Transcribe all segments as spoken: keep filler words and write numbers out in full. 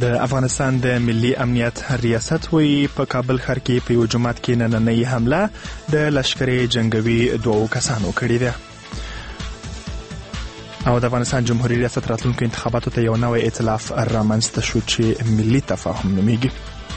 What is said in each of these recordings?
د افغانستان د ملي امنیت ریاست وایي په کابل ښار کې په یو جومات کې نننۍ حمله د لشکرې جنګوي دوو کسانو کړې ده. او د افغانستان جمهوریت ریاست راتلونکو انتخاباتو ته یو نوی ائتلاف رامنځته شو چې ملي تفاهم نومیږي.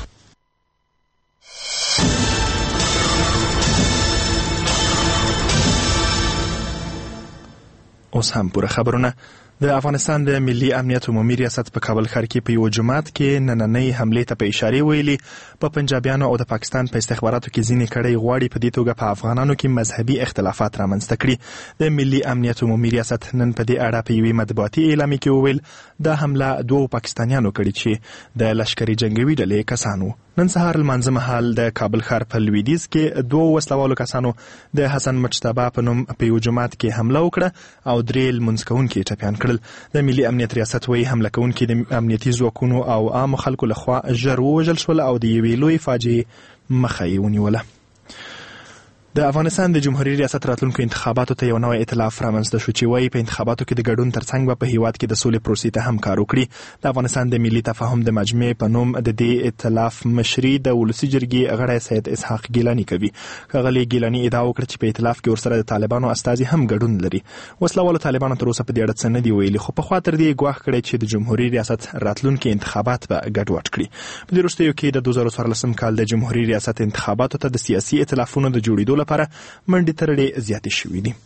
اوس هم پوره خبرونه. د افغانستان د ملي امنیت عمومي ریاست په کابل ښار کې په یو جومات کې نننۍ حملې ته په اشارې ویلي په پنجابیانو او د پاکستان په استخباراتو کې ځینې کړۍ غواړي په دې توګه په افغانانو کې مذهبي اختلافات رامنځته کړي. د ملي امنیت عمومي ریاست نن په دې اړه په یوې مطبوعاتي اعلامیه کې وویل دا حمله دوو پاکستانیانو کړې چې د لشکري جنګوي ډلې کسانو. نن سهار لمانځه مهال د کابل ښار په لویدیځ کې دوه وسلوالو کسانو د حسن مجتبی په نوم په یو جومات کې حمله وکړه او درې لمونځ کوونکي ټپیان کړل. د ملي امنیت ریاست وایي حمله کوونکي د امنیتي ځواکونو او عامو خلکو لخوا ژر ووژل شول او د یوې لویې فاجعې مخه یې ونیوله. د افغانستان د جمهوریت ریاست راتلونکو انتخاباتو ته یو نوی ائتلاف رامنځته شو چې وایي په انتخاباتو کې د ګډون ترڅنګ به په هیواد کې د سولې پروسې ته هم کار وکړي. د افغانستان د ملي تفاهم د مجمع په نوم د دې ائتلاف مشري د ولسي جرګې غړی سید اسحاق ګیلاني کوي. ښاغلي ګیلاني ادعا وکړه چې په ائتلاف کې ورسره د طالبانو استازي هم ګډون لري. وسلوالو طالبانو تر اوسه په دې اړه څه نه دي ویلي، خو پخوا تر دې ګواښ کړی چې د جمهوریت ریاست راتلونکي انتخابات به ګډوډ کړي. په دې وروستیو کې د دوه زره څوارلسم کال د جمهوریت ریاست انتخاباتو ته د سیاسي ائتلافونو د جوړېدو لپاره منډې ترړې زیاتې شوي دي.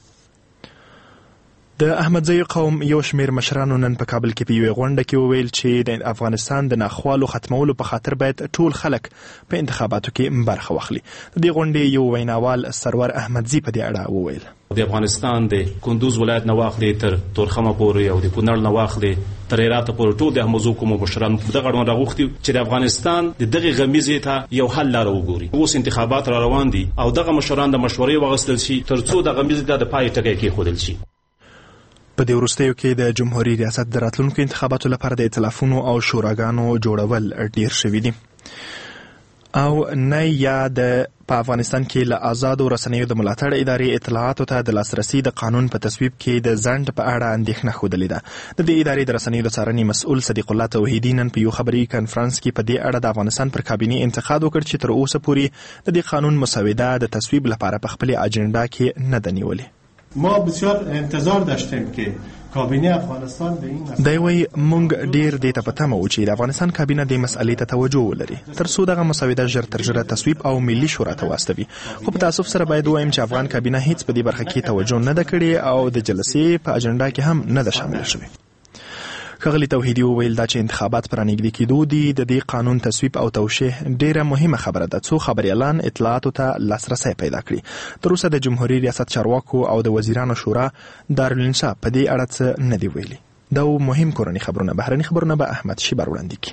د احمدزي قوم یو شمېر مشرانو نن په کابل کې په یوې غونډه کې وویل چې د افغانستان د ناخوالو ختمولو په خاطر باید ټول خلک په انتخاباتو کې برخه واخلي. د دې غونډې یو ویناوال سرور احمدزي په دې اړه وویل. د افغانستان د کندوز ولایت نه واخلې تر تورخمه پورې او د کونړ نه واخلې تر هرات پورې ټول د احمدزو قوم مشران دغه غونډه غوښتي چې د افغانستان د دغه غمیزې ته یو حل لاره وګوري. اوس انتخابات را روان دي او دغه مشران د مشورې واغستل شي ترڅو د غمیزې د پای ټکی کېښودل شي. په دې وروستیو کې د جمهوریت ریاست د راتلونکو انتخاباتو لپاره د ائتلافونو او شوراګانو جوړول ډیر شوي دي. او نه یا د په افغانستان کې له آزادو رسنیو د ملاتړ ادارې اطلاعاتو ته د لاسرسي د قانون په تصویب کې د ځنډ په اړه اندېښنه ښودلې ده. د دې ادارې د رسنیو د څارنې مسؤل صدیق الله توحیدي نن په یو خبري کنفرانس کې په دې اړه د افغانستان پر کابینې انتقاد وکړ چې تر اوسه پورې د دې قانون مسوده د تصویب لپاره په خپل اجنډا کې نه ده نیولې. ما بسیار انتظار داشتیم که کابینه افغانستان به این مسئله دی وی مونږ ډیر دې ته پته مو چې د افغانستان کابینه د مسئلې ته توجه ولري تر څو دغه مسوده ژر تر ژره تصویب او ملي شورا ته واستوي. خو په تاسف سره باید وایم چې افغان کابینه هیڅ په دې برخه کې توجه نه ده کړې او د جلسې په اجنډا کې هم نه ده شامل شوې. ښاغلي توحیدي وویل دا چې انتخابات پر رانږدې کېدو دي د دې قانون تصویب او توشیح ډیره مهمه خبره ده څو خبریالان اطلاعاتو ته لاسرسی پیدا کړي. تر اوسه د جمهوریت ریاست چارواکو او د وزیرانو شورا دارالانشا په دې اړه څه نه دي ویلي. دا مهم کورني خبرونه. بهرني خبرونه به احمد شیبر وړاندې کړي.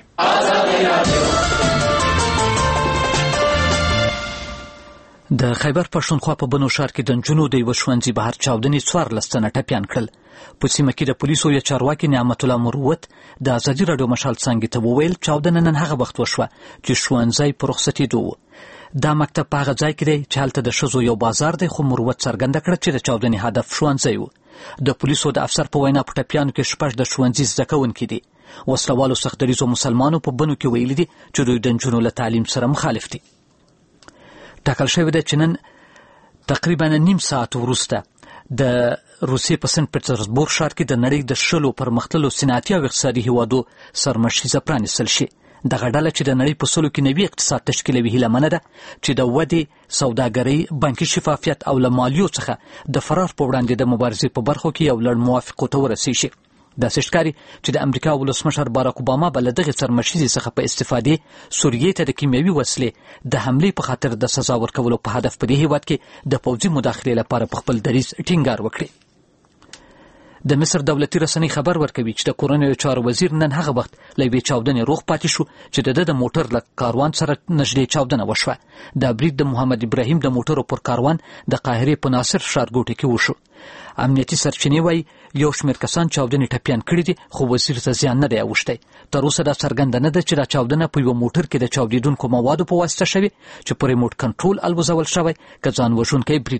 د خیبر پښتونخوا په بنو ښار کې د نجونو د یوه ښوونځي بهر چاودنې څوارلس تنه ټپیان کړل. په سیمه کې د پولیسو یا چارواکي نعمت الله مروت د ازادي راډیو مشال څانګې ته وویل چاودنه نن هغه وخت وشوه چې ښوونځی په رخصتېدو و. دا مکتب په هغه ځای کې دی چې هلته د ښځو یو بازار دی، خو مروت څرګنده کړه چې د چاودنې هدف ښوونځی و. د پولیسو د افسر په وینا په ټپیانو کې شپږ د ښوونځي زده کوونکي دي. وسلوالو سخت دریځو مسلمانو په بنو کې ویلي دي چې دوی د نجونو له تعلیم سره مخالف دي. ټاکل شوې ده چې نن تقریبا نیم ساعت وروسته د روسیې په سنت پټرزبورګ ښار کې د نړۍ د شلو پرمختللو صنعتي او اقتصادي هیوادو سرمشیزه پرانیستل شي. دغه ډله چې د نړۍ په سلو کې نوي اقتصاد تشکیلوي هیله منه ده چې د ودې، سوداګرۍ، بانکي شفافیت او له مالیو څخه د فرار په وړاندې د مبارزې په برخو کې یو لړ موافقو ته ورسیږي. داسې ښکاري چې د امریکا ولسمشر باراک اوباما به له دغې سرمشیزې څخه په استفادې سوریې ته د کیمیاوي وسلې د حملې په خاطر د سزا ورکولو په هدف په دې هیواد کې د پوځي مداخلې لپاره په خپل دریځ ټینګار وکړي. د مصر دولتي رسنۍ خبر ورکوي چې د کورنیو چارو وزیر نن هغه وخت له یوې چاودنې روغ پاتې شو چې د ده د موټر له کاروان سره نږدې چاودنه وشوه. دا برید د محمد ابراهیم د موټرو پر کاروان د قاهرې په ناصر ښارګوټي کې وشو. امنیتي سرچینې وایي یو شمېر کسان چاودنې ټپیان کړي دي، خو وزیر ته زیان نه دی اوښتی. تر اوسه دا څرګنده نه ده چې دا چاودنه په یوه موټر کې د چاودېدونکو موادو په واسطه شوې چې په ریموټ کنټرول الوزول شوی که ځان وژونکی برید و.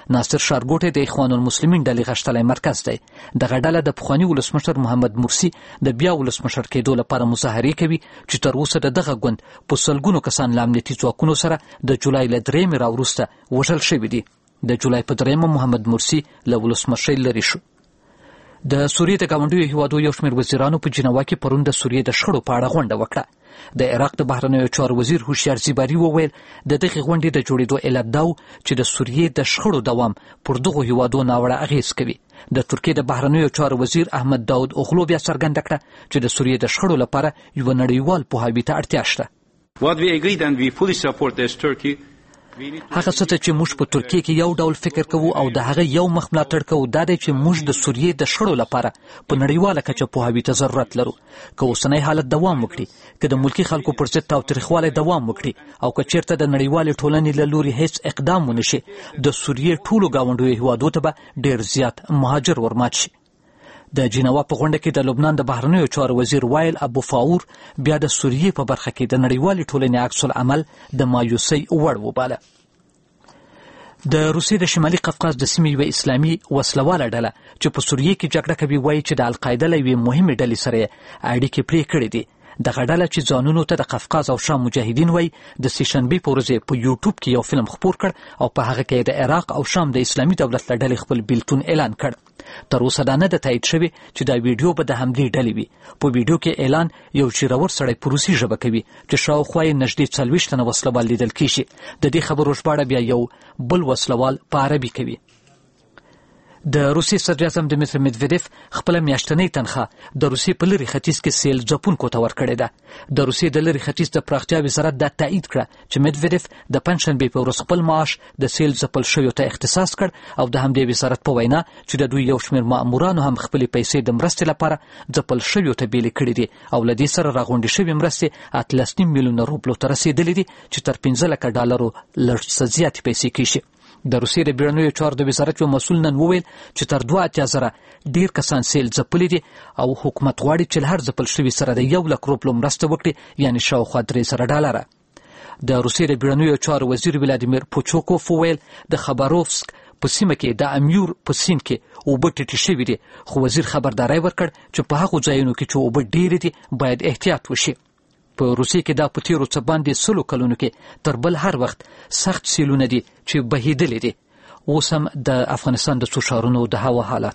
ناصر شارګوټی د اخوان المسلمین ډلې غښتلی مرکز دی. دغه ډله د پخواني ولسمشر محمد مرسي د بیا ولسمشر کېدو لپاره مظاهرې کوي چې تر اوسه د دغه ګوند په سلګونو کسان له امنیتي ځواکونو سره د جولای له درېیمې راوروسته وژل شوي دي. د جولای په درېیمه محمد مرسي له ولسمشرۍ لرې شو. د سوریې د ګاونډیو هیوادو یو شمېر وزیرانو په جنوا کې پرون د سوریې د شخړو په اړه غونډه وکړه. د عراق د بهرنیو چارو وزیر هوشیار زیباري وویل د دغې غونډې د جوړېدو علت دا و چې د سوریې د شخړو دوام پر دغو هیوادو ناوړه اغېز کوي. د ترکیې د بهرنیو چارو وزیر احمد داود اوغلو بیا څرګنده کړه چې د سوریې د شخړو لپاره یوه نړیوال پوهاوي ته اړتیا شته. What we agreed and we fully support as Turkey. هغه څه ته چې موږ په ترکیې کې یو ډول فکر کوو او د هغه یو مخ ملاتړ کوو دا دی چې موږ د سوریې د شخړو لپاره په نړیواله کچه پوهاوي ته ضرورت لرو. که اوسنی حالت دوام وکړي، که د ملکي خلکو پر ضد تاوتریخوالی دوام وکړي او که چیرته د نړیوالې ټولنې له لوري هیڅ اقدام ونه شي، د سوریې ټولو ګاونډیو هیوادو ته به ډېر زیات مهاجر ورمات شي. د جنوا په غونډه کې د لبنان د بهرنیو چارو وزیر وایل ابو فاور بیا د سوریې په برخه کې د نړیوالې ټولنې عکس العمل د مایوسۍ وړ وباله. د روسیې د شمالي قفقاز د سیمې یوه اسلامي وسلواله ډله چې په سوریې کې جګړه کوي وایي چې د القاعده له یوې مهمې ډلې سره یې اړیکې پرې کړې دي. دغه ډله چې ځانونو ته د قفقاز او شام مجاهدین وایي د سې شنبې په ورځ په یوټیوب کې یو فلم خپور کړ او په هغه کې د عراق او شام د اسلامي دولت له ډلې خپل بیلتون اعلان کړ. تر اوسه دا نه ده تایید شوې چې دا ویډیو به د همدې ډلې وي. په ویډیو کې اعلان یو چیرور سړی په روسي ژبه کوي چې شاوخوا یې نږدې څلوېښت تنه وسلوال لیدل کېږي. د دې خبرو ژباړه بیا یو بل وسلوال په عربي کوي. د روسیې صدر اعظم دمیتر میدویدیف خپله میاشتنۍ تنخواه د روسیې په لرې ختیځ کې سیل ځپونکو ته ورکړې ده. د روسیې د لرې ختیځ د پراختیا وزارت دا تایید کړه چې میدویدیف د پنجشنبې په ورځ خپل معاش د سیل ځپل شویو ته اختصاص کړ او د همدې وزارت په وینا چې د دوی یو شمېر مامورانو هم خپلې پیسې د مرستې لپاره ځپل شویو ته بیلې کړي دي او له دې سره راغونډې شوې مرستې اتلس نیم میلیونه روبلو ته رسېدلې دي چې تر پنځه لکه ډالرو لږ څه زیاتې پیسې کېږي. د روسیې د بیړنیو چارو د وزارت یو مسؤل نن وویل چې تر دوه اتیا زره ډېر کسان سیل ځپلي دي او حکومت غواړي چې له هر ځپل شوي سره د یو لک روبلو مرسته وکړي، یعنې شاوخوا درې زره ډالره. د روسیې د بیړنیو چارو وزیر ولادیمیر پوچوکوف وویل د خبروفسک په سیمه کې د امیور په سیند کې اوبه ټیټې شوي دي، خو وزیر خبرداری ورکړ چې په هغو ځایونو کې چې اوبه ډېرې دي باید احتیاط وشي. په روسیې کې دا په تیرو څه باندې سلو کلونو کې تر بل هر وخت سخت سیلونه دي چې بهیدلې دي. اوس هم د افغانستان د څو ښارونو د هوا حالات.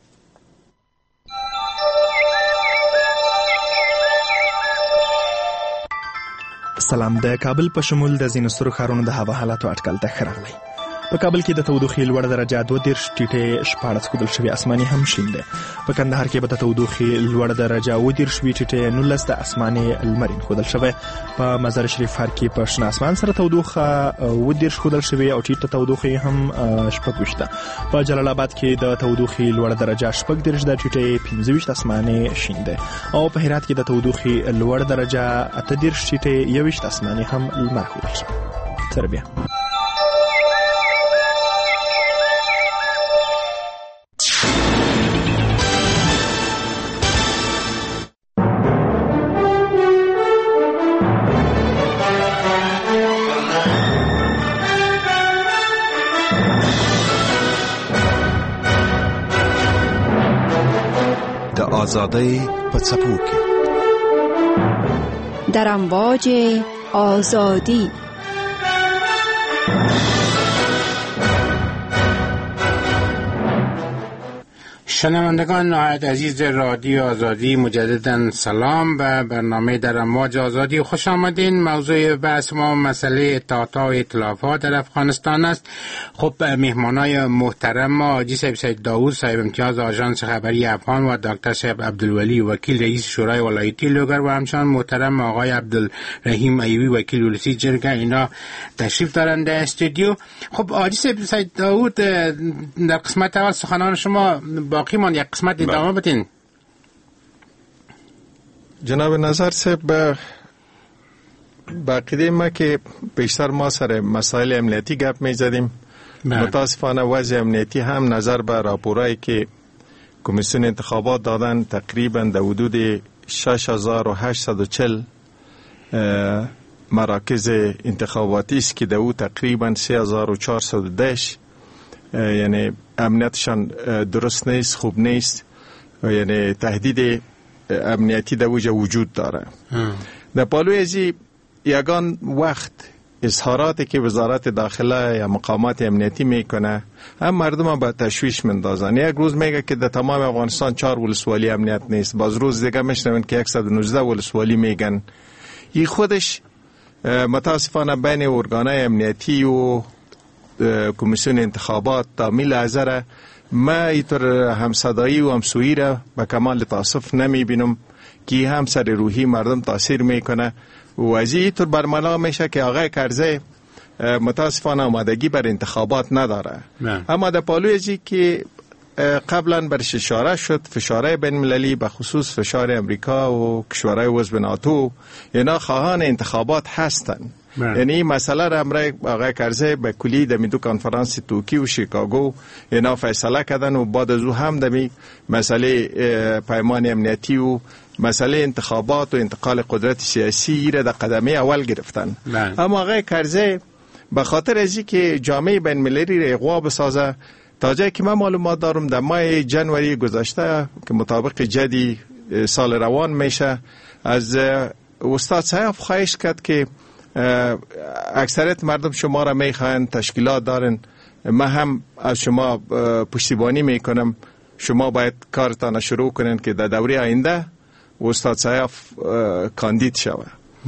سلام. د کابل په شمول د ځینو سترو ښارونو د هوا حالاتو اټکل ته ښه راغلی. په کابل کې د تودوخې لوړه درجه دوه دېرش ټیټې شپاړس ښودل شوې، اسماني هم شین دی. په کندهار کې به د تودوخې لوړه درجه اوه دېرش وي، ټیټې نولس د اسماني لمرین ښودل شوی. په مزار شریف ښار کې په شنه اسمان سره تودوخه اوه دېرش ښودل شوې او ټیټه تودوخې هم شپږ ویشت ده. په جلال آباد کې د تودوخې لوړه درجه شپږ دېرش ده، ټیټې پنځه ویشت اسماني شین دی. او په هرات کې د تودوخې لوړه درجه اته دېرش، ټیټې یو ویشت اسماني هم لمر ښودل شوی. سره بیا آزادی په څپو کې در امواج آزادی. شنوندگان نهایت عزیز رادیو آزادی، مجددا سلام به برنامه در امواج آزادی خوش آمدین. موضوع بحث ما مسئله اطاعت و ائتلافات در افغانستان است. خب مهمانای محترم ما حاجی صاحب سید داوود صاحب امتیاز آژانس خبری افغان و دکتر صاحب عبدالولی وکیل رئیس شورای ولایتی لوگر و همچنان محترم آقای عبدالرحیم ایوبی وکیل ولسی جرگه، اینا تشریف دارند در استودیو. خب حاجی صاحب سید داوود، در قسمت اول سخنان شما باقی مان یک قسمت ادامه بدین. جناب نظر صاحب، باقیده ما که بیشتر ما سر مسائل امنیتی گپ می زدیم. متاسفانه وضع امنیتی هم نظر به راپورایی که کمیسیون انتخابات دادن تقریبا در حدود شش هزار و هشتصد و چهل مراکز انتخاباتی است که در او تقریبا سه هزار و چهارصد و ده یعنی امنیتشان درست نیست، خوب نیست، یعنی تهدید امنیتی در وجه وجود داره. در پالوی ازی یگان وقت اظهاراتی که وزارت داخله یا مقامات امنیتی میکنه هم مردم به تشویش مندازن. یک روز میگه که در تمام افغانستان چهار ولسوالی امنیت نیست، باز روز دیگه میشنون که صد و نوزده ولسوالی میگن. این خودش متاسفانه بین ارگانهای امنیتی و کمیسیون انتخابات تا می لحظه ما اینطور همصدایی و همسویی را به کمال تاسف نمی بینم که هم سر روحی مردم تاثیر میکنه و از اینطور برملا میشه که آقای کرزی متاسفانه آمادگی بر انتخابات نداره. نه. اما در پالوی ازی که قبلا برش اشاره شد، فشارهای بین المللی به خصوص فشار امریکا و کشورهای عضو ناتو اینا خواهان انتخابات هستند. یعنی مسئله را امرای آقای کرزی به کلی دمی دو کنفرانس توکی و شیکاگو اینا فیصله کردن و بعد از او هم دمی مسئله پیمان امنیتی و مسئله انتخابات و انتقال قدرت سیاسی را در قدمه اول گرفتن. من. اما آقای کرزی به خاطر ازی که جامعه بین المللی را اغوا بسازه، تا جایی که من معلومات دارم در ماه جنوری گذشته که مطابق جدی سال روان میشه، از استاد سیاف خواهش کرد که اکثریت مردم شما را میخواین، تشکیلات دارن، من هم از شما پشتیبانی میکنم، شما باید کارتان شروع کنین که در دوره آینده استاد سیاف کاندید شوه.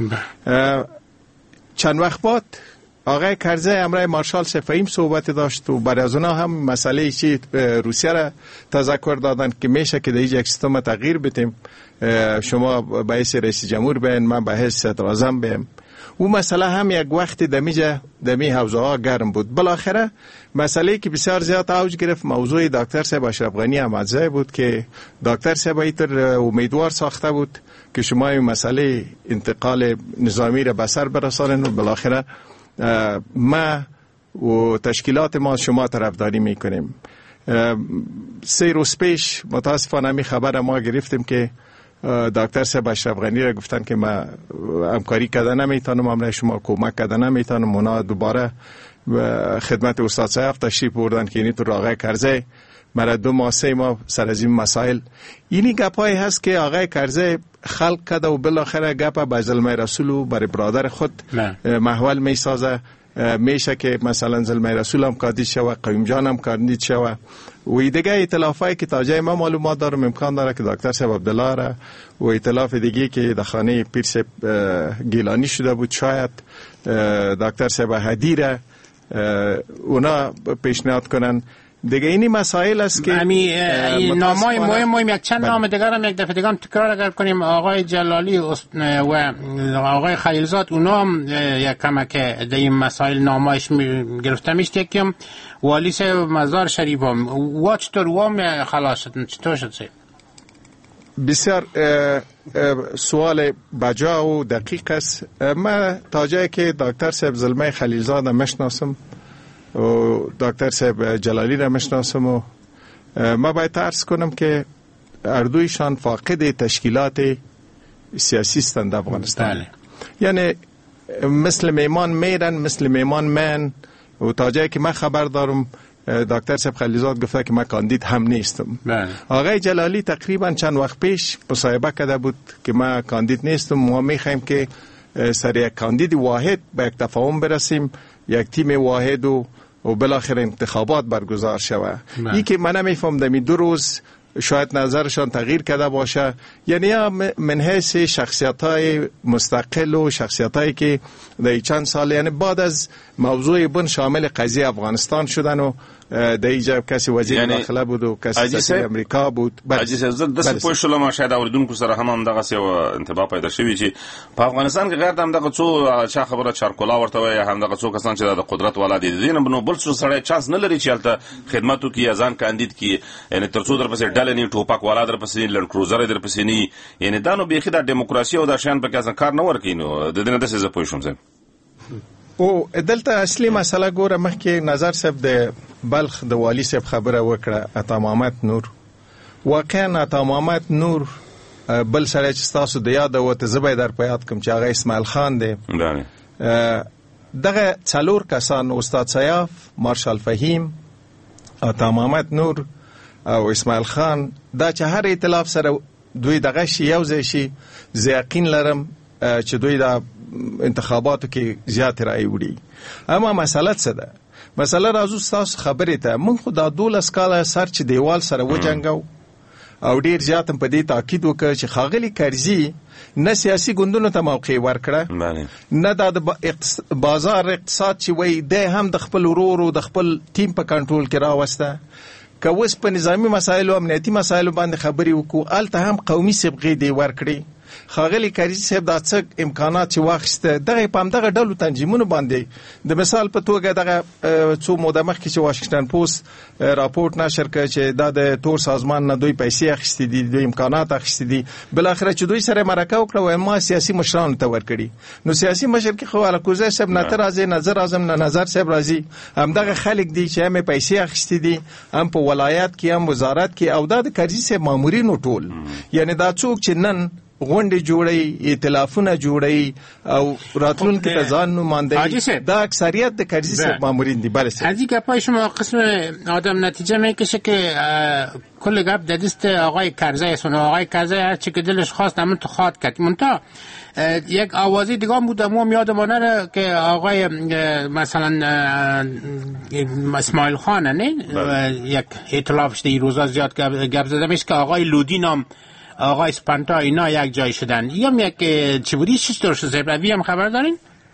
چند وقت بعد آقای کرزی امرای مارشال سفایم صحبت داشت و برای از اونا هم مسئله چی روسیه را تذکر دادن که میشه که در یک سیستم تغییر بدیم، شما به حیث رئیس جمهور بین، من به حیث صدر اعظم بیم. او مسئله هم یک وقتی دمیجه دمی حوزه ها گرم بود. بالاخره مسئله که بسیار زیاد اوج گرفت موضوع دکتر صاحب اشرف غنی احمدزی بود که دکتر صاحب ایتر امیدوار ساخته بود که شما این مسئله انتقال نظامی را به سر برسانن و بالاخره ما و تشکیلات ما شما طرفداری میکنیم. سه روز پیش متاسفانه می خبر ما گرفتیم که دکتر صاحب اشرف غنی را گفتن که ما همکاری کرده نمیتونم، امر شما کمک کرده نمیتونم. اونا دوباره خدمت استاد سیاف تشریف بردن که اینی تو آقای کرزی مرا دو ماه سه ماه سر از این مسائل اینی گپایی هست که آقای کرزی خلق کرده و بالاخره گپ به زلمه رسول و برای برادر خود محول می سازه. میشه که مثلا زلمه رسول هم کاندید شوه، قیوم جان هم کاندید شوه و دیگه ایتلافایی که تا جای ما معلومات دارم امکان داره که دکتر صاحب عبدالله را و ایتلاف دیگه که در خانه پیر صاحب گیلانی شده بود شاید دکتر صاحب هدی را اونا پیشنهاد کنن. دیگه اینی مسائل است که امی نامای مهم مهم یک چند نام دیگر هم یک دفعه دیگه هم تکرار اگر کنیم. آقای جلالی و آقای خلیلزاد اونا هم یک کمک در این مسائل نامایش گرفته میشت. یکیم والی صاحب مزار شریف هم وا چطور وام خلاص شد؟ چطور شد صاحب؟ بسیار سوال بجا و دقیق است. من تا جایی که دکتر صاحب زلمه خلیلزاد مشناسم و دکتر صاحب جلالی را مشناسم و ما باید عرض کنم که اردویشان فاقد تشکیلات سیاسی هستند افغانستان. بله. یعنی مثل میمان میرن، مثل میمان من و تا جایی که من خبر دارم دکتر صاحب خلیلزاد گفته که من کاندید هم نیستم. بله. آقای جلالی تقریبا چند وقت پیش مصاحبه کرده بود که من کاندید نیستم، ما میخوایم که سر یک کاندید واحد به یک تفاهم برسیم، یک تیم واحد و و بالاخره انتخابات برگزار شوه. این که من نمیفهم دمی دو روز شاید نظرشان تغییر کرده باشه، یعنی یا من حیث شخصیت های مستقل و شخصیت هایی که در چند سال یعنی بعد از موضوع بن شامل قضیه افغانستان شدن و در اینجا کسی وزیر یعنی داخله بود و کسی سفیر امریکا بود. عجیز زد دست پوش شلم شاید اوریدونکو سره هم هم دغه سیو انتباه پیدا شوی چې په افغانستان کې غیر د هم دغه څو چا خبره چارکولا ورته وي هم دغه څو کسان چې د قدرت والا دي دین نو بل څه سره چانس نه لري چې الته خدماتو کې ازان کاندید کې یعنی تر څو در پسې ډل نه ټوپک والا در پسې لند کروزر در پسې نه یعنی دا نو بيخي د دیموکراسي او د شان په کې ځان کار نه ورکینو د دې نه د څه پوه شوم زه او دلته اصلي مسله ګوره مخکې نظر صاحب د بلخ د والی صاحب خبره وکړه عطا محمد نور. واقعا عطا محمد نور بل سره چې تاسو د یاد وته زبې در په یاد کوم چې هغه اسماعیل خان دی. دغه څلور کسان استاد سیاف، مارشال فهیم، عطا محمد نور او اسماعیل خان دا چې هر ائتلاف سره دوی دغه شی یو ځای شي، زه یقین لرم چې دوی د انتخاباتو کې زیات رای وړي. اما مسله څه ده؟ مسله راځو تاسو خبرې ته. موږ خو دا دولس کاله سر چې دیوال سره وجنګو او ډیر زیات په دې تاکید وکړ چې ښاغلي کرزي نه سیاسي ګوندونو ته موقع ورکړه، نه د بازار اقتصاد چې وایي دی هم د خپل ورورو د خپل ټیم په کنټرول کې راوسته. که اوس په نظامی مسایلو امنیتي مسایلو باندې خبرې وکړو، هلته هم قومي صبغې دی ورکړي. ښاغلي کرزي صاحب دا څه امکانات چې واخیسته دغه په همدغه ډلو تنظیمونو باندې، د مثال په توګه دغه څو موده مخکې چې واشنګټن پوسټ راپورټ نشر کړ چې دا د تور سازمان نه دوی پیسې اخیستې دي، دوی امکانات اخیستې دي، بلاخره چې دوی سره مرکه وکړه وایي ما سیاسي مشرانو ته ورکړي. نو سیاسي مشر کې خو الکوزی صاحب نه ته راځي، نظر اعظم نه نظر صاحب راځي، همدغه خلک دي چې هم پیسې اخیستې دي، هم په ولایت کې هم وزارت کې، او دا د کرزي صاحب مامورینو ټول. یعنی دا څوک چې نن غونډې جوړي، ائتلافونه جوړي او راتلونکي ته ځان نمایندگی، دا اکثریت د کرزی صاحب مامورین دي. بله از این گپای شما قسم آدم نتیجه میکشه که کل گپ در دست آقای کرزی است. آقای کرزی هر چی که دلش خواست همون تو خواد کرد. منتها یک آوازی دیگه بود ما یادم نره که آقای مثلا اسماعیل خان نه یک ائتلاف شده روزا زیاد گپ زده میشه که آقای لودی نام آقای اسپانتا اینا یک جای شدن. یا یک چی بودی چی درست زیب روی هم خبر دارین؟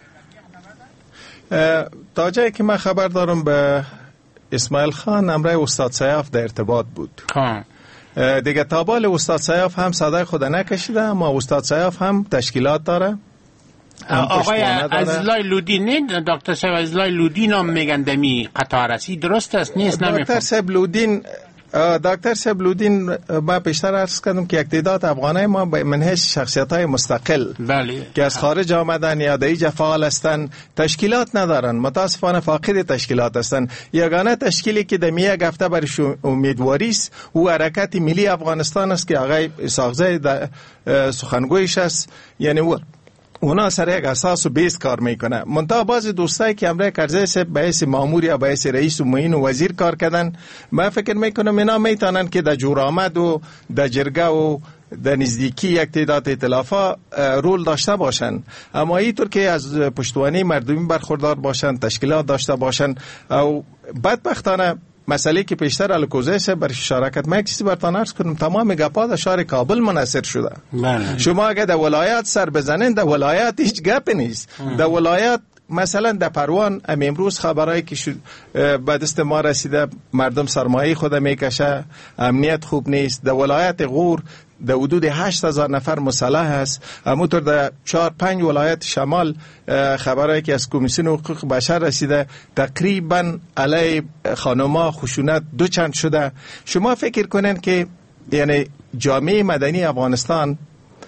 تا جایی که من خبر دارم به اسماعیل خان امرای استاد سیاف در ارتباط بود. خان دیگه تابال استاد سیاف هم صدای خود نکشیده، اما استاد سیاف هم تشکیلات داره. آقای ازلای لودی نه دکتر صاحب ازلای لودین هم میگن دمی قطار است، درست است نیست؟ نمیفهم. دکتر صاحب لودین دکتر صاحب لودین ما پیشتر عرض کردم که یک تعداد افغانای ما به منهج شخصیت‌های مستقل بله. که از خارج آمدن یا در اینجا فعال هستند، تشکیلات ندارن، متاسفانه فاقد تشکیلات هستند. یگانه تشکیلی که در یک هفته برش امیدواری است او حرکت ملی افغانستان است که آقای اسحاقزی در سخنگویش است. یعنی او اونا سر یک اساس و بیس کار میکنه. منتها بعضی دوستایی که امرای کرزی صاحب به حیث مامور یا به حیث رئیس و معین و وزیر کار کردن، من فکر میکنم اینا میتونن که در جورآمد و در جرگه و در نزدیکی یک تعداد ائتلافا رول داشته باشن، اما اینطور که از پشتوانه مردمی برخوردار باشن، تشکیلات داشته باشن. او بدبختانه مسئله که پیشتر الکوزی صاحب بر شراکت ما کسی برتان عرض کنم، تمام گپا در شهر کابل منحصر شده. بله. شما اگه در ولایت سر بزنین، در ولایت هیچ گپ نیست. در ولایت مثلا در پروان امروز خبرایی که به دست ما رسیده، مردم سرمایه خود میکشه، امنیت خوب نیست. در ولایت غور در حدود هشت هزار نفر مسلح است. همونطور در چهار پنج ولایت شمال خبرایی که از کمیسیون حقوق بشر رسیده، تقریبا علیه خانما خشونت دو چند شده. شما فکر کنین که یعنی جامعه مدنی افغانستان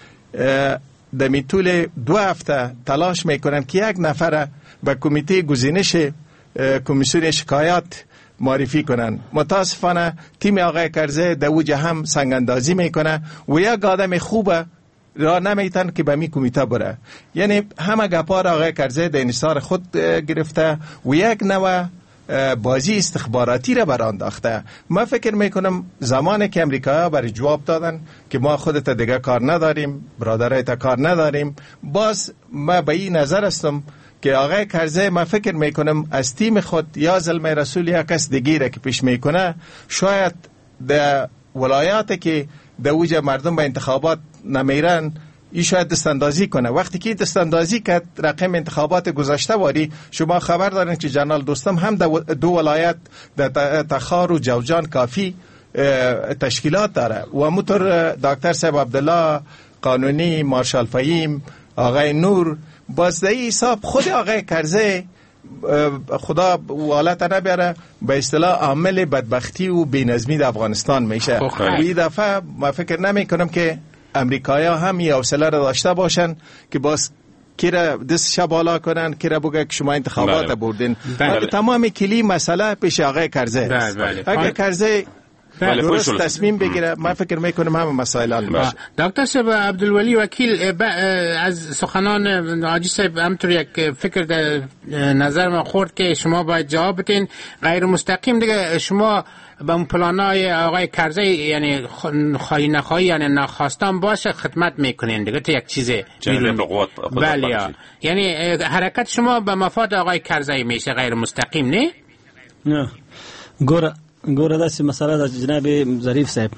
در طول دو هفته تلاش میکنن که یک نفر به کمیته گزینش کمیسیون شکایات معرفی کنن. متاسفانه تیم آقای کرزی در اوج هم سنگاندازی میکنه و یک آدم خوبه را نمیتن که به می کمیته بره. یعنی همه گپا را آقای کرزی در انحصار خود گرفته و یک نوع بازی استخباراتی را برانداخته. من فکر میکنم زمانی که امریکایی‌ها برای جواب دادن که ما خودت دیگه کار نداریم، برادرایت کار نداریم، باز ما به این نظر هستم که آقای کرزی من فکر میکنم از تیم خود یا زلمه رسول یا کس دیگه که پیش میکنه، شاید در ولایاتی که در اوج مردم به انتخابات نمیرن ای شاید دستاندازی کنه. وقتی که دستاندازی کرد رقم انتخابات گذشته واری، شما خبر دارین که جنرال دوستم هم دو ولایت در تخار و جوجان کافی تشکیلات داره و همونطور دکتر صاحب عبدالله قانونی، مارشال فهیم، آقای نور. باز در این حساب خود آقای کرزی خدا والت نبیاره به اصطلاح عامل بدبختی و بینظمی در افغانستان میشه. و این دفعه ما فکر نمی کنم که امریکایی‌ها هم یه حوصله را داشته باشن که باز کیره دست بالا کنن، کیره بگه که شما انتخابات بردین. تمام کلی مسئله پیش آقای کرزی. اگر کرزی درست تصمیم بگیره. من فکر میکنم همه مسائل حل میشه. دکتر صاحب عبدالولی وکیل از سخنان حاجی صاحب همطور یک فکر در نظر من خورد که شما باید جواب بدین. غیر مستقیم دیگه شما به اون پلانای آقای کرزی یعنی خواهی نخواهی یعنی نخواستان باشه خدمت میکنین دیگه، تو یک چیزه بله، یعنی حرکت شما به مفاد آقای کرزی میشه غیر مستقیم نه؟ نه ګوره ګوره داسې مسله ده جناب ظریف صاحب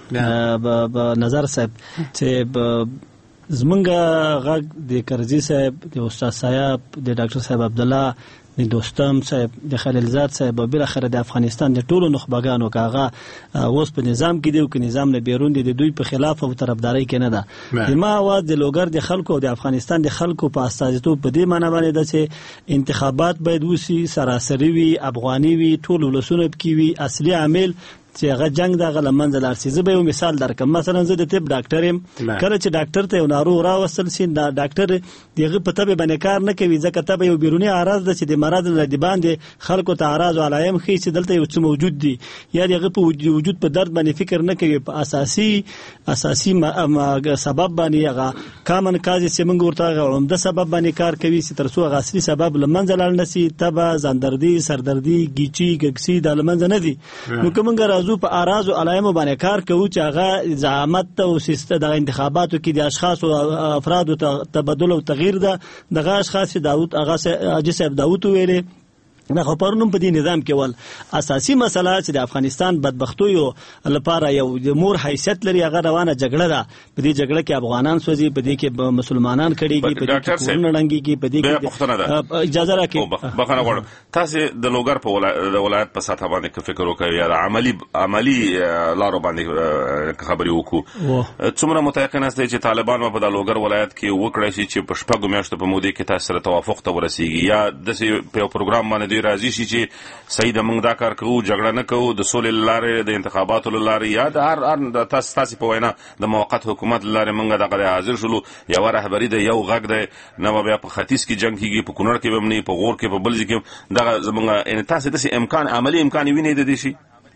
به نظر صاحب چې زمونږ غږ د کرزي صاحب د استاد صاحب د ډاکټر صاحب عبدالله د دوستم صاحب د خلیلزاد صاحب او بالاخره د افغانستان د ټولو نخبګانو کاغه اوس په نظام کې دی او که نظام نه بیرون دی د دوی په خلاف او طرفداري کې نه ده. ما आवाज د لوګر د خلکو او د افغانستان د خلکو په استازیتوب په دې معنی باندې ده چې انتخابات باید وسی سراسری وي، افغاني وي، ټول ولسونه پکې وي. اصلي عامل چې هغه جنگ دغه لمنځه لاړ شي. زه به یو مثال درکړم. مثلا زه د طب ډاکټر یم، کله چې ډاکټر ته یو ناروغ راوستل شي دا ډاکټر دغه په تبه باندې کار نه کوي ځکه تبه یو بیرونی اعراض ده چې د مرض له دی باندې خلکو ته اعراض او علایم خي چې دلته یو څه موجود دي یا دغه په وجود په درد باندې فکر نه کوي. په اساسي اساسي سبب باندې هغه کامن کاز چې موږ ورته عمده سبب باندې کار کوي چې ترڅو هغه اصلي سبب لمنځه لاړ نشي. تبه، زندردي، سردردي، گیچي، ګکسي د لمنځه نه دي. نو کومه راځو په اراز او علایمو باندې کار کوو چې هغه زعامت او سیستم د انتخاباتو کې د اشخاص او افراد تبادل او تغییر ده. دغه اشخاص داوود هغه حاجی صاحب داوود ویلي نه خو پرونم په دې نظام کې ول اساسي مسله چې د افغانستان بدبختیو لپاره یو مور حیثیت لري هغه روانه جګړه ده. په دې جګړه کې افغانان سوځي، په دې کې مسلمانان کړيږي، په دې کې کورونه ړنګيږي، په دې کې اجازه راکړئ بخښنه غواړم. تاسو د لوګر په ولایت په ساته باندې فکر وکړئ یا عملی عملی لارو باندې خبرې وکړو. څومره متيقن است چې طالبان په د لوګر ولایت کې وکړي شي چې په شپږ میاشتو په موده کې تاسو سره توافق ته ورسیږي یا د په پروګرام باندې راځي شي چې صحیح د موږ دا کار کوو، جګړه نه کوو، د سولې لارې د انتخاباتو لارې یا د هر هر تاسو تاسو په وینا د موقت حکومت لارې موږ دغه حاضر شولو. یو رهبری د یو غږ دی نه بیا په ختیځ کې جنگ کیږي، په کونړ کې به نه، په غور کې په بلځ کې دغه زموږ ان تاسو د امکان عملی امکان ویني د دې شي.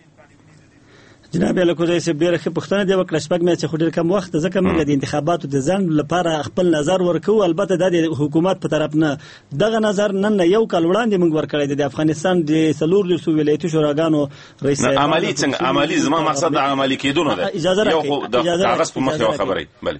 جناب الکوزای صاحب ډیره ښه پوښتنه دی وکړه. شپږ میاشتې خو ډیر کم وخت ځکه موږ د انتخاباتو د ځنډ لپاره خپل نظر ورکو. البته د حکومت په طرف نه دغه نظر نن یو کال وړاندې موږ ورکړی دی د افغانستان د څلور لسو ولایتي شوراګانو رئیس عملی څنګه عملی زما مقصد د عملی کېدو نه ده. یو خو د کاغذ په مخ یو خبرې بله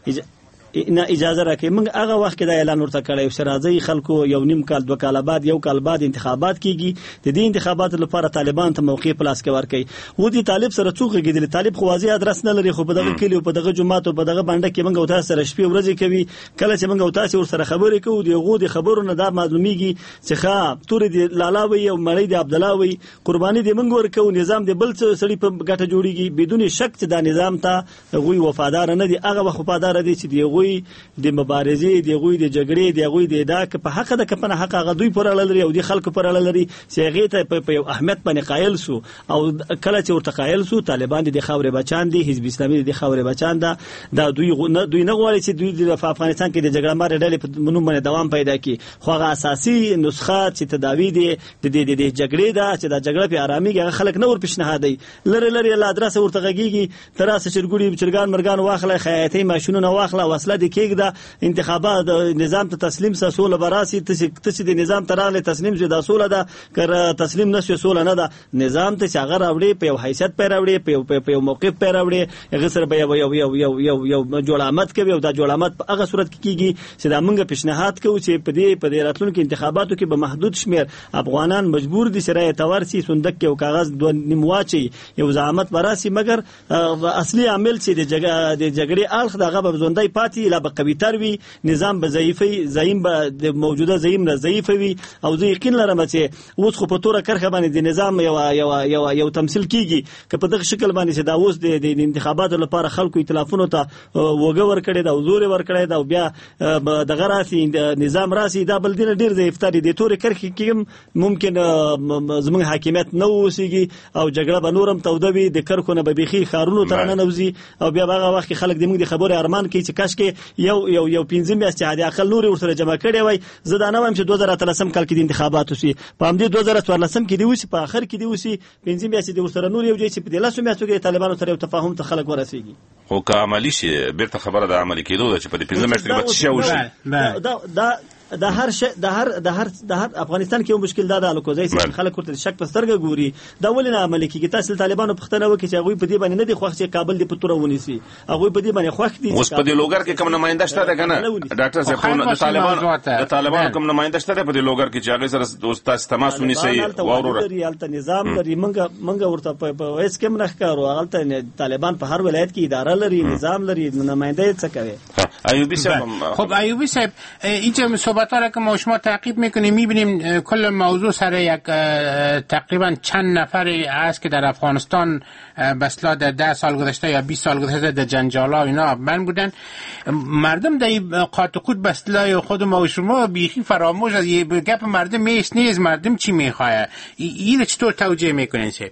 نه اجازه راکړي. موږ هغه وخت کې دا اعلان ورته کړی چې راځي خلکو یو نیم کال دوه کال بعد یو کال بعد انتخابات کیږي. د دې انتخاباتو لپاره طالبان ته موقع پلاس کې ورکړي. و دې طالب سره څوک کېدل؟ طالب خو واضح ادرس نه لري، خو په دغه کلی او په دغه جماعت او په دغه باندې کې موږ او تاسو سره شپې ورځې کوي. کله چې موږ او تاسو ور سره خبرې کوو دی غو د خبرو نه دا معلومیږي چې ښا تور دی لالاوي او مړی دی عبدالله قرباني دی موږ ورکو. نظام دی بل څه سړي په ګټه جوړیږي بدون شک چې دا نظام ته غوي وفادار نه دي. هغه وفادار دي چې دی غوي د مبارزې دی غوي د جګړې دی غوي د دا په حق د کپنه حق هغه دوی پر لري او د خلکو پر لري چې هغه ته په یو اهمیت باندې قایل سو او کله چې ورته قایل سو طالبان د خاورې بچان دي، حزب اسلامي د خاورې بچان ده. دا دوی دوی نه غواړي چې دوی د افغانستان کې د جګړه مار ډلې په منوم باندې دوام پیدا کړي. خو هغه اساسي نسخه چې تداوی دی د دې د جګړې ده چې د جګړه په آرامي کې خلک نه ور پیشنهادي لری لری له ادرس ورته غږیږي تراسه شرګوړي چرګان مرګان واخله خیاطي ماشينونه واخله وسله د کېګ انتخابات نظام ته تسلیم سول براسي ته د نظام تراله تسلیم شي د سول ده کر تسلیم نشي سول نه ده. نظام ته څنګه راوړي په حیثیت پر راوړي په په موقف پر راوړي هغه سره به یو یو یو یو یو جوړامت کوي او دا جوړامت په هغه صورت کې کیږي چې دا موږ پیشنهاد کوو چې په دې په دې راتلونکو انتخاباتو کې به محدود شمیر افغانان مجبور دي سره تورسي صندوق کې او کاغذ دوه نیمواچي یو زعامت براسي مګر اصلي عامل چې د جګړې اړخ دغه به ژوندۍ پاتې لا به قوي تر وي، نظام به ضعیفي زعیم به د موجوده زعیم نه ضعیف وي. او زه یقین لرم چې اوس خو په توره کرخه باندې د نظام یو یو یو یو تمثيل کیږي که په دغه شکل باندې چې دا اوس د انتخاباتو لپاره خلکو ائتلافونو ته وګ ور کړی دا زور ور کړی دا بیا دغه راسي نظام راسي دا بل دین ډیر ضعیف تر دي توره کرخه کې ممکن زموږ حاکمیت نه وسیږي او جګړه به نورم تودوي د کرخونه به بيخي خارونو تر نه نوځي او بیا هغه وخت خلک د موږ د خبرو ارمان کوي چې کاش کې کې یو یو یو پنځه میاشتې حد اقل نور ورسره جمع کړي وای زه دا نه وایم چې دوه زره اتلسم کال کې د انتخابات وسی په همدې دوه زره څوارلسم کې دی وسی په اخر کې دی وسی پنځه میاشتې د ورسره نور یو ځای چې په دلاسو میاشتو کې طالبانو سره یو تفاهم ته خلک ورسیږي خو که عملی شي بیرته خبره د عملی کېدو ده چې په دې پنځه میاشتو کې به څه وشي دا دا د هر شي د هر د هر د هر افغانستان کې یو مشکل دا د الکوزای چې خلک ورته شک په سترګه ګوري دا ولې نه عملي کیږي تاسو طالبانو پښتنه وکړي چې هغه په دې باندې نه دی خوښ چې کابل دی په توره ونیسي هغه په دې باندې خوښ دي اوس په دې لوګر کې کوم نماینده شته ده کنه ډاکټر صاحب د طالبانو د طالبانو کوم نماینده شته ده په دې لوګر کې چې هغه سره دوست تاسو تماس ونیسي واورو ریالته نظام لري منګه منګه ورته په وایس کې منخ کارو هغه طالبان په هر ولایت کې اداره لري نظام لري نماینده یې څه کوي ایوبی صاحب خب ایوبی صاحب اینجا صحبت‌ها را که ما شما تعقیب میکنیم میبینیم کل موضوع سر یک تقریبا چند نفر است که در افغانستان به اصطلاح در ده سال گذشته یا بیست سال گذشته در جنجالا و اینا من بودن مردم در قاط و قوت به اصطلاح خود ما و شما بیخی فراموش از یه گپ مردم میش نیست مردم چی میخواه این چطور توجیه میکنین سه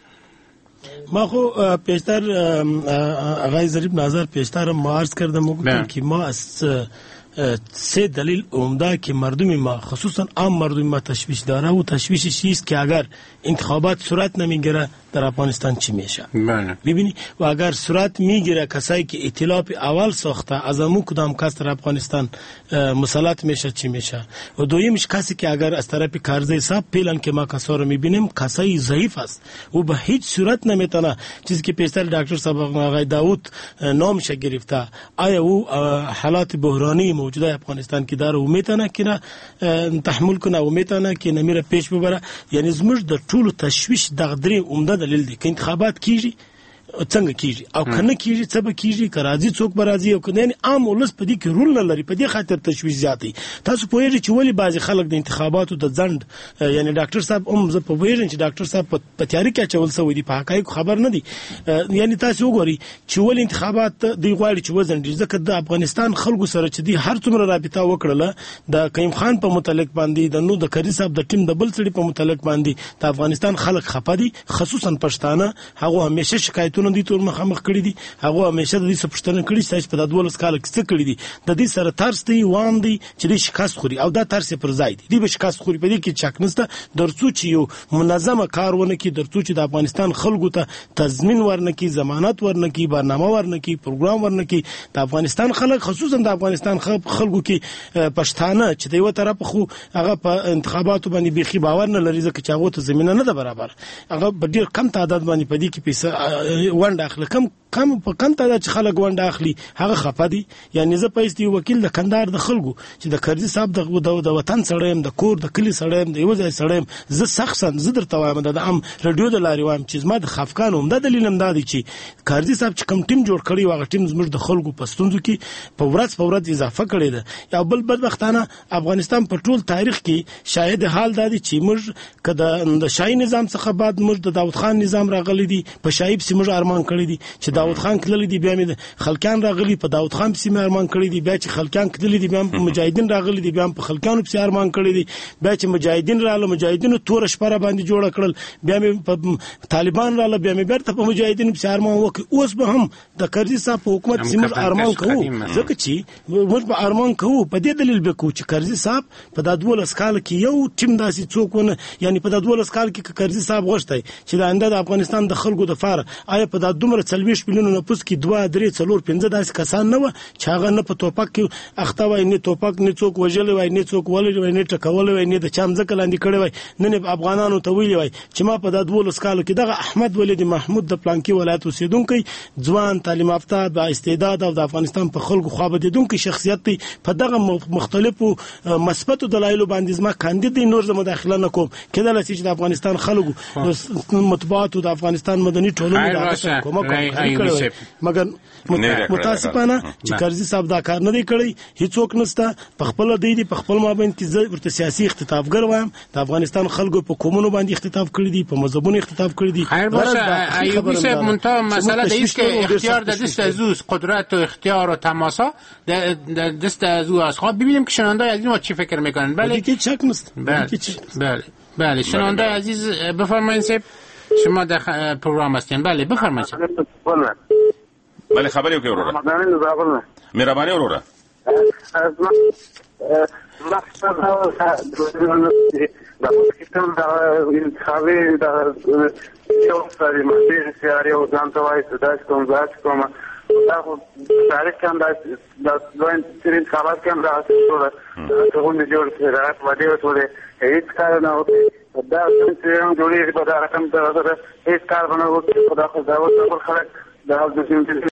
ما خو پیشتر آقای ظریف ناظر پیشتر ما عرض کردم گفتم که ما از سه دلیل عمده که مردم ما خصوصا عام مردم ما تشویش داره و تشویشش چیست که اگر انتخابات صورت نمیگیره در افغانستان چی میشه ببینی و اگر صورت میگیره کسایی که ائتلاف اول ساخته از امو کدام کس در افغانستان مسلط میشه چی میشه و دویمش کسی که اگر از طرف کارزی حساب پیلن که ما کسا رو میبینیم کسایی ضعیف است و به هیچ صورت نمیتونه چیزی که پیشتر دکتر صاحب آقای داوود نامش گرفته آیا او حالات بحرانی موجوده افغانستان کې داره و میتونه که نه تحمل کنه و میتونه که نمیره پیش ببره یعنی زموږ د ټولو تشویش دغه درې عمده دلیل دی که انتخابات کیږي څنګه کیږي او کنه کیږي څه به کیږي که راځي څوک به راځي او کنه عام ولس په دې کې رول نه لري په دې خاطر تشویش زیاتي تاسو پوهیږئ چې ولې بعضې خلک د انتخاباتو د ځنډ یعنی ډاکټر صاحب هم زه پوهیږم چې ډاکټر صاحب په تیاري کې اچول سوی دي په حقایقو خبر نه دي یعنی تاسو وګورئ چې ولې انتخابات دوی غواړي چې وځنډي ځکه د افغانستان خلکو سره چې دوی هر څومره رابطه وکړله د قیوم خان په متعلق باندې د نو د کري صاحب د ټیم د بل سړي په متعلق باندې د افغانستان خلک خفه دي خصوصا پښتانه هغه همیشه شکایتونه دي تور مخامخ کړی دي هغه همیشه د دې سپښتنه کړی چې په دولس کال کې څه کړی دي د دې سره ترس دی وان دی چې د شکست خوري او دا ترس پر ځای دی دی به شکست خوري په دې کې چک نسته درڅو چې یو منظمه کارونه کې درڅو چې د افغانستان خلکو ته تضمین ورنکي ضمانت ورنکي برنامه ورنکي پروګرام ورنکي د افغانستان خلک خصوصا د افغانستان خلکو کې پښتانه چې د یو طرف خو هغه په انتخاباتو باندې بيخي باور نه لري ځکه چې هغه ته زمينه نه ده برابر هغه ډیر کم تعداد باندې په دې کې پیسې ونډه اخلي کم کم په کم تعداد چې خلک ونډه اخلي هغه خفه دي یعنی زه پیسې وکیل د کندهار د خلکو چې د کرزي صاحب د وطن سړیم د کور د کلی سړیم د یو ځای سړیم زه شخصا زه درته وایم د عام رادیو د لارې وایم چې زما د خفقان هم د دلیل هم دا دی چې کرزي صاحب چې کوم ټیم جوړ کړی واغ ټیم زموږ د خلکو په ستونزو کې په ورځ په ورځ اضافه کړی ده یا بل بدبختانه افغانستان په ټول تاریخ کې شاهد حال دا دی چې موږ کله د شاهي نظام څخه بعد موږ د داوود خان نظام راغلی دی په شایب سیمه ارمان کړی دی چې داوود خان کله دی بیا مې خلکان راغلی په داوود خان سیمه ارمان کړی دی بیا چې خلکان کله دی بیا مجاهدین راغلی دی بیا په خلکانو په ارمان کړی دی بیا چې مجاهدین رااله مجاهدینو تور شپره باندې جوړ کړل بیا مې طالبان رااله بیا مې بیرته په مجاهدینو په ارمان وکړ اوس به هم د کرزي صاحب په حکومت سیمه ارمان کوو ځکه چې موږ به ارمان کوو په دې دلیل به کوو چې کرزي صاحب په د دولس کال کې یو ټیم داسې څوک ونه یعنی په د دولس کال کې کرزي صاحب غوښتي چې د آینده د افغانستان د خلکو د فار آیا په د دومره څلويش ملیونو نفوس کې دوه درې څلور پنځه داسې کسان نه و چې هغه نه په توپک کې اخته وای نه توپک نه څوک وژل وای نه څوک ولې وای نه ټکول وای نه د چام ځکه لاندې کړي وای نه افغانانو ته ویلی وای چې ما په د دولس کال کې دغه احمد ولید محمود د پلانکی ولایت اوسیدونکو ځوان تعلیم یافته با استعداد او د افغانستان په خلکو خو به دونکو شخصیت دی په دغه مختلفو مثبتو دلایلو باندې زما کاندید نور زما داخله نکوم کله چې د افغانستان خلکو مطبوعات او د افغانستان مدني ټولنې کومه کوي مګر متاسفانه چې کرزي صاحب دا کار نه دی کړی هیڅوک نسته په خپل دی دی په خپل مابین کې زه ورته سیاسي اختطافګر وایم د افغانستان خلکو په کومونو باندې اختطاف کړی دی په مذهبونو اختطاف کړی دی خیر باشه ایوبی صاحب منتها مسئله دیست که اختیار در دست از اوست قدرت و اختیار و تماسا در دست از او است خب ببینیم که شنونده عزیز ما چی فکر میکنن بله دیگه چک نیست بله بله بله شنونده عزیز بفرمایید صاحب شما در پروگرام هستین بله بفرمایید بله خبری وکړه ورور مهرباني وروره مقصد دا کتاب دا انتخابي دا یو سړي مخې سیاري او ځان ته وایي چې دا کوم ځای کوم دا خو تاریخ هم دا د دوین سرین خبرات کوم دا ټول ټول جوړ کړی راځي باندې ټول هیڅ کار نه وته دا څنګه هم جوړیږي په دا رقم دا هیڅ کار نه وته خدا خو دا وته خلک دا د